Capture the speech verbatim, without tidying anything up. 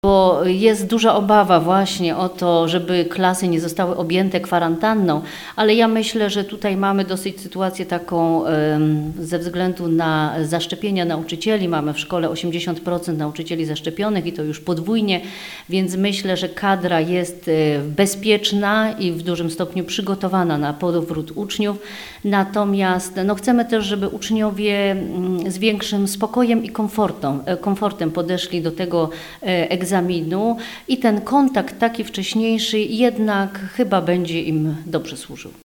Bo jest duża obawa właśnie o to, żeby klasy nie zostały objęte kwarantanną, ale ja myślę, że tutaj mamy dosyć sytuację taką ze względu na zaszczepienia nauczycieli. Mamy w szkole osiemdziesiąt procent nauczycieli zaszczepionych i to już podwójnie, więc myślę, że kadra jest bezpieczna i w dużym stopniu przygotowana na powrót uczniów. Natomiast no, chcemy też, żeby uczniowie z większym spokojem i komfortem, komfortem podeszli do tego egzaminu. egzaminu i ten kontakt taki wcześniejszy jednak chyba będzie im dobrze służył.